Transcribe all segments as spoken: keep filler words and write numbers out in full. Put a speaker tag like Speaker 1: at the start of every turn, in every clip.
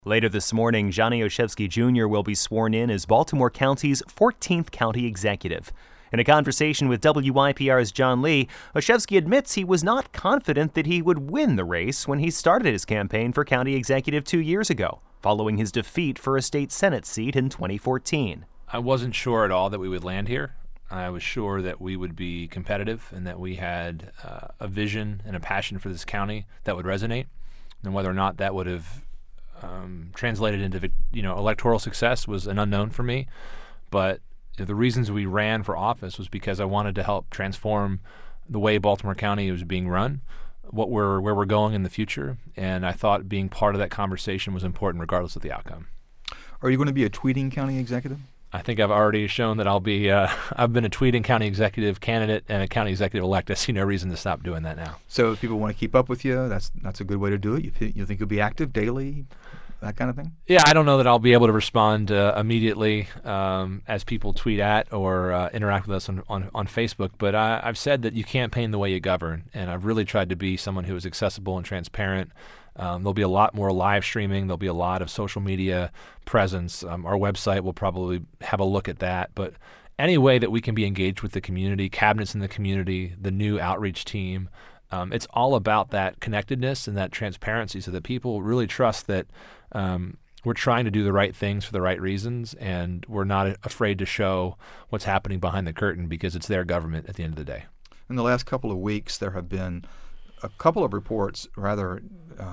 Speaker 1: Later this morning, Johnny Olszewski Junior will be sworn in as Baltimore County's fourteenth county executive. In a conversation with W Y P R's John Lee, Olszewski admits he was not confident that he would win the race when he started his campaign for county executive two years ago, following his defeat for a state Senate seat in twenty fourteen.
Speaker 2: I wasn't sure at all that we would land here. I was sure that we would be competitive and that we had uh, a vision and a passion for this county that would resonate, and whether or not that would have Um, translated into you know electoral success was an unknown for me. But you know, the reasons we ran for office was because I wanted to help transform the way Baltimore County was being run, what we're where we're going in the future, and I thought being part of that conversation was important regardless of the outcome.
Speaker 3: Are you going to be a tweeting county executive?
Speaker 2: I think I've already shown that I'll be. Uh, I've been a tweeting county executive candidate and a county executive elect. I see no reason to stop doing that now.
Speaker 3: So if people want to keep up with you, that's that's a good way to do it. You th- you think you'll be active daily, that kind of thing?
Speaker 2: Yeah, I don't know that I'll be able to respond uh, immediately um, as people tweet at or uh, interact with us on, on, on Facebook, but I, I've said that you campaign the way you govern, and I've really tried to be someone who is accessible and transparent. Um, there'll be a lot more live streaming. There'll be a lot of social media presence. Um, our website will probably have a look at that. But any way that we can be engaged with the community, cabinets in the community, the new outreach team, um, it's all about that connectedness and that transparency so that people really trust that um, we're trying to do the right things for the right reasons, and we're not afraid to show what's happening behind the curtain because it's their government at the end of the day.
Speaker 3: In the last couple of weeks, there have been a couple of reports, rather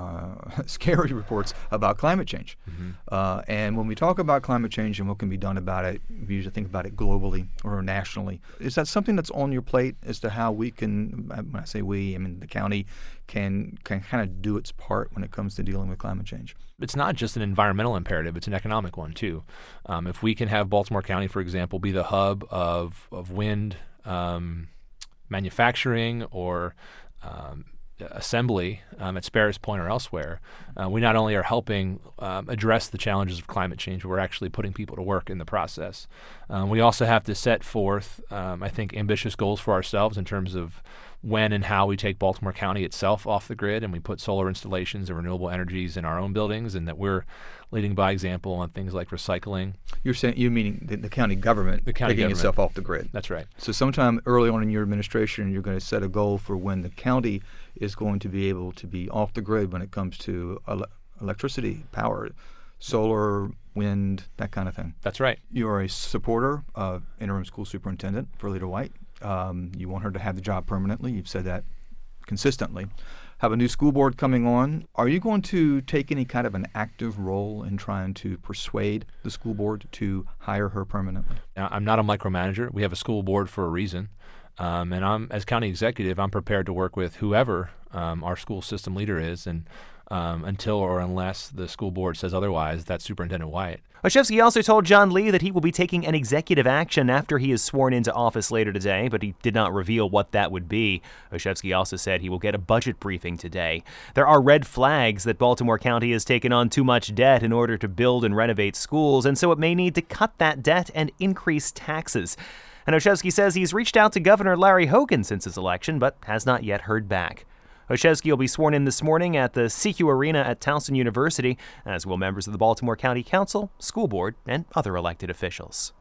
Speaker 3: uh, scary reports, about climate change. Mm-hmm. Uh, and when we talk about climate change and what can be done about it, we usually think about it globally or nationally. Is that something that's on your plate as to how we can, when I say we, I mean the county, can can kind of do its part when it comes to dealing with climate change?
Speaker 2: It's not just an environmental imperative, it's an economic one too. Um, if we can have Baltimore County, for example, be the hub of, of wind um, manufacturing or um, assembly um, at Sparrows Point or elsewhere, uh, we not only are helping um, address the challenges of climate change, but we're actually putting people to work in the process. Um, we also have to set forth, um, I think, ambitious goals for ourselves in terms of when and how we take Baltimore County itself off the grid, and we put solar installations and renewable energies in our own buildings, and that we're leading by example on things like recycling.
Speaker 3: You're saying you meaning the, the county government
Speaker 2: the county
Speaker 3: taking
Speaker 2: government.
Speaker 3: itself off the grid.
Speaker 2: That's right.
Speaker 3: So sometime early on in your administration, you're going to set a goal for when the county is going to be able to be off the grid when it comes to ele- electricity, power, solar, wind, that kind of thing.
Speaker 2: That's right.
Speaker 3: You are a supporter of interim school superintendent Verlita White. Um, you want her to have the job permanently. You've said that consistently. Have a new school board coming on. Are you going to take any kind of an active role in trying to persuade the school board to hire her permanently?
Speaker 2: Now, I'm not a micromanager. We have a school board for a reason. Um, and I'm, as county executive, I'm prepared to work with whoever um, our school system leader is, and um, until or unless the school board says otherwise, that's Superintendent White.
Speaker 1: Olszewski also told John Lee that he will be taking an executive action after he is sworn into office later today, but he did not reveal what that would be. Olszewski also said he will get a budget briefing today. There are red flags that Baltimore County has taken on too much debt in order to build and renovate schools, and so it may need to cut that debt and increase taxes. And Olszewski says he's reached out to Governor Larry Hogan since his election, but has not yet heard back. Olszewski will be sworn in this morning at the C Q Arena at Towson University, as will members of the Baltimore County Council, School Board, and other elected officials.